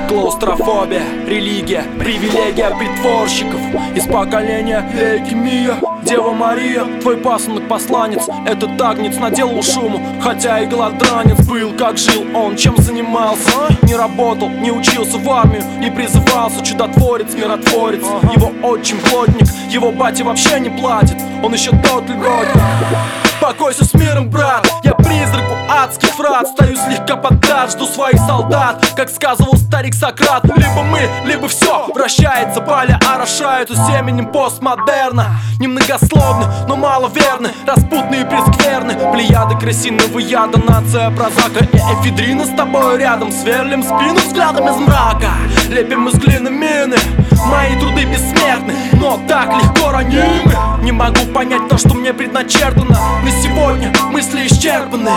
Клаустрофобия, религия, привилегия притворщиков. Из поколения лейкемия. Дева Мария, твой пасынок-посланец, этот агнец наделал шуму, хотя и голодранец был. Как жил он, чем занимался? Не работал, не учился в армию, не призывался. Чудотворец, миротворец, его отчим плотник, его батя вообще не платит, он еще тот льготник. Покойся с миром, брат, я призрак у адских врат. Стою слегка поддат, жду своих солдат. Как сказывал старик Сократ, либо мы, либо все вращается. Поля орошаются семенем постмодерна. Немногословны, но маловерны, распутные и прескверны. Плеяды крысиного яда, нация прозака и эфедрина. С тобой рядом сверлим спину взглядом из мрака. Лепим из глины мины, мои труды бессмертны, но так легко ранимы. Не могу понять то, что мне предначертано. На сегодня мысли исчерпаны.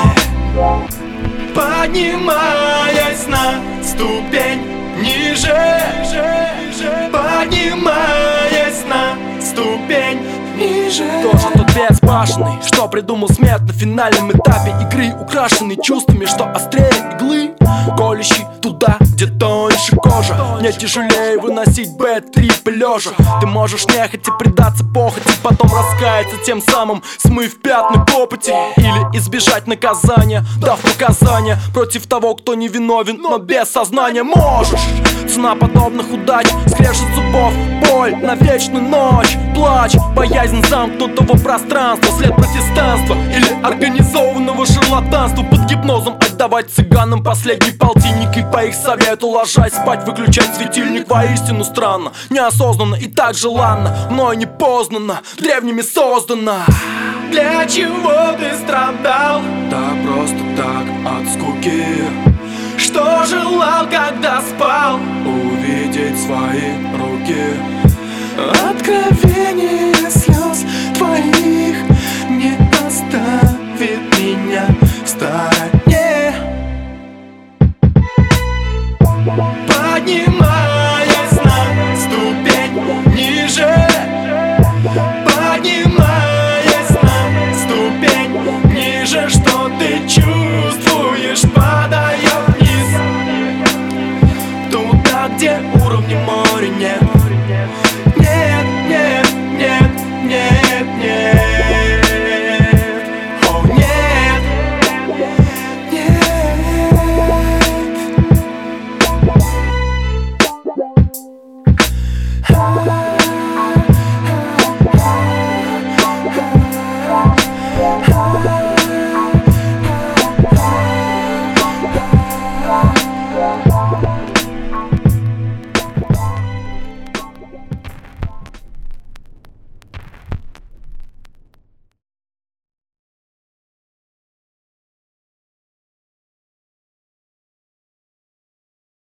Поднимаясь на ступень ниже, поднимаясь на ступень ниже. Тоже тот безбашенный, что придумал смерть на финальном этапе игры, украшенный чувствами, что острее иглы, колющий туда, где тоньше кожа. Мне тяжелее выносить бэт-трипы лежа. Ты можешь нехотя предаться похоти, потом раскаяться, тем самым смыв пятна копоти, или избежать наказания, дав показания против того, кто не виновен, но без сознания. Можешь. Цена подобных удач, скрежет зубов, боль на вечную ночь, плач, боязнь замкнутого пространства, след протестанства или организованного шарлатанства. Под гипнозом отдавать цыганам последний полтинник и по их совету ложась спать выключать светильник. Воистину странно, неосознанно и так желанно, мною непознанно, древними создано. Для чего ты страдал? Да просто так, от скуки. Что желал, когда спал? Увидеть свои руки. Откровение слез твоих не оставит меня в старой